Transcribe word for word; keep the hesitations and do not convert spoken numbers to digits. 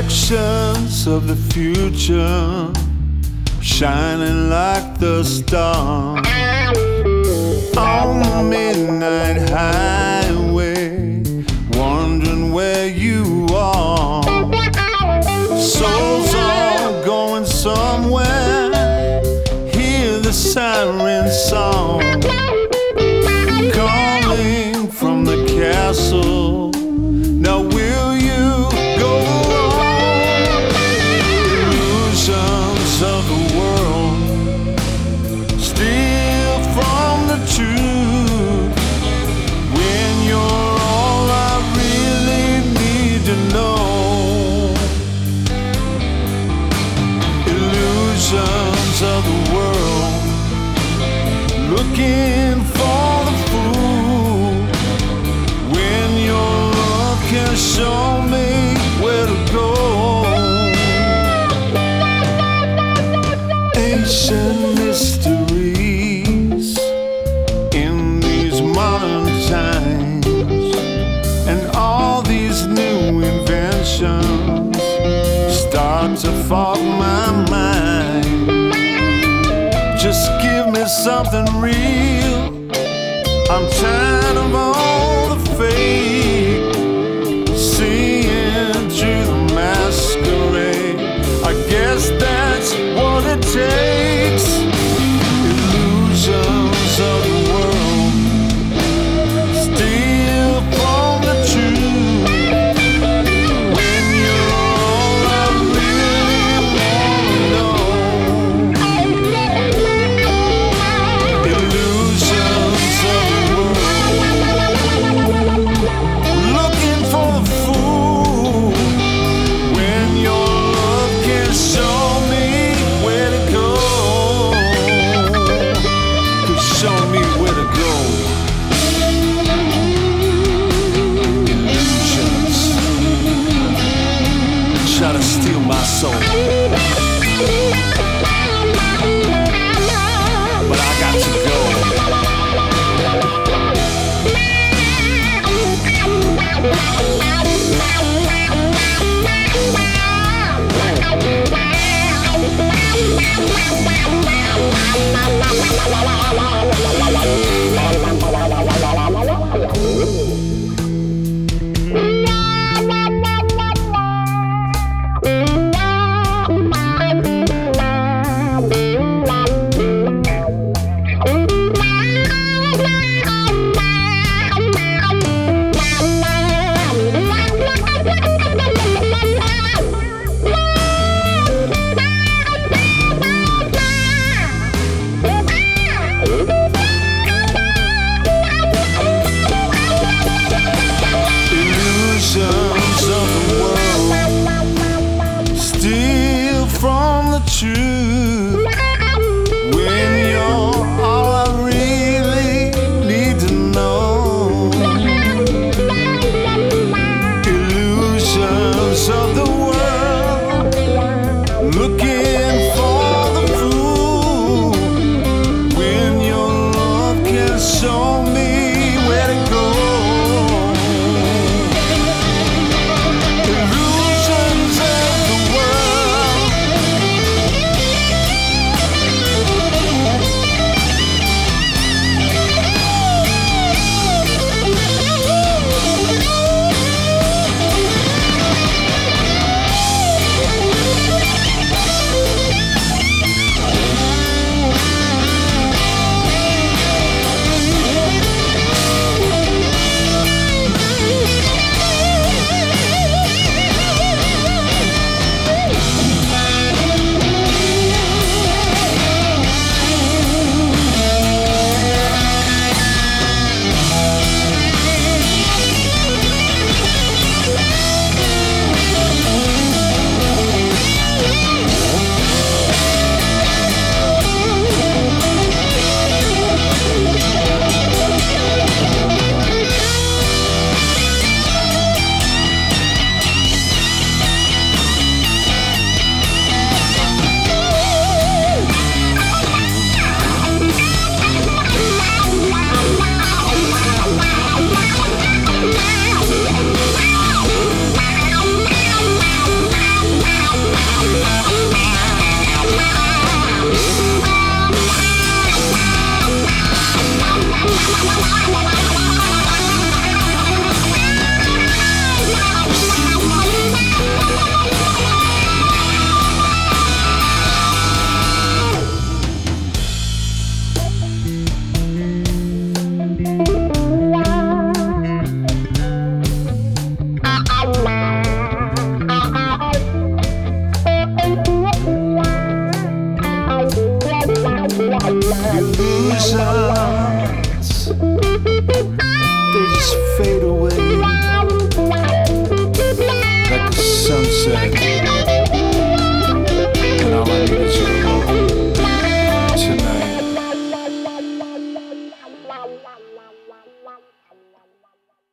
reflections of the future shining like the stars on the midnight highway, wondering where you are. Souls all going somewhere, hear the siren song calling from the castle. Now will you go on? Illusions of the world steal from the truth. When you're all I really need to know. Illusions of the world looking for the fool. When your love can show me where to go. Ancient mysteries in these modern times, and all these new inventions start to fog my mind. Just give me something real. I'm tired of all the fake, seeing through the masquerade. I guess that's what it takes. Illusions of the world steal from the truth. When you're all I really wanna know. Illusions of the world looking for the fool. When your love can show me where to go. Can show me where to go. Illusions try to steal my soul, but I got to go. Bye. illusions, they just fade away like the sunset.